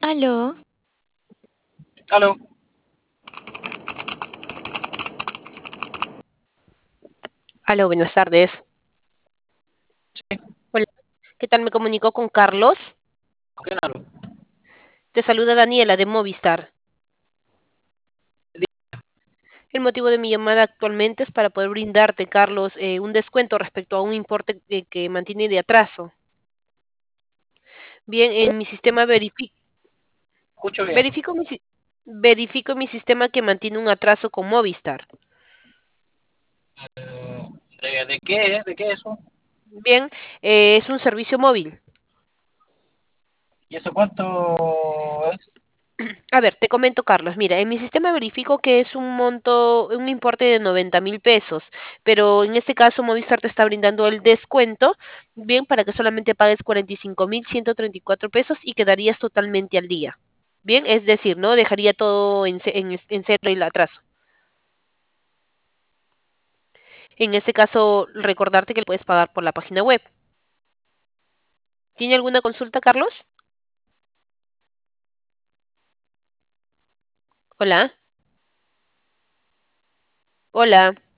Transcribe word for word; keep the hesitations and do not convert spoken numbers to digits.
Aló, Aló, Aló, buenas tardes. sí, Hola, ¿qué tal? Me comunicó con Carlos. ¿con quién hablo? Te saluda Daniela de Movistar. Di- El motivo de mi llamada actualmente es para poder brindarte, Carlos, eh, un descuento respecto a un importe eh, que mantiene de atraso. Bien, en mi sistema verifi- Escucho bien. verifico mi, si- verifico mi sistema que mantiene un atraso con Movistar. ¿De, de qué es? ¿De qué es eso? Bien, eh, es un servicio móvil. ¿Y eso cuánto es? A ver, te comento, Carlos. Mira, en mi sistema verifico que es un monto, un importe de noventa mil pesos, pero en este caso Movistar te está brindando el descuento, bien, para que solamente pagues cuarenta y cinco mil ciento treinta y cuatro pesos y quedarías totalmente al día. Bien, es decir, ¿no? Dejaría todo en, ce- en, es- en cero el atraso. En este caso, recordarte que lo puedes pagar por la página web. ¿Tiene alguna consulta, Carlos? Hola, hola.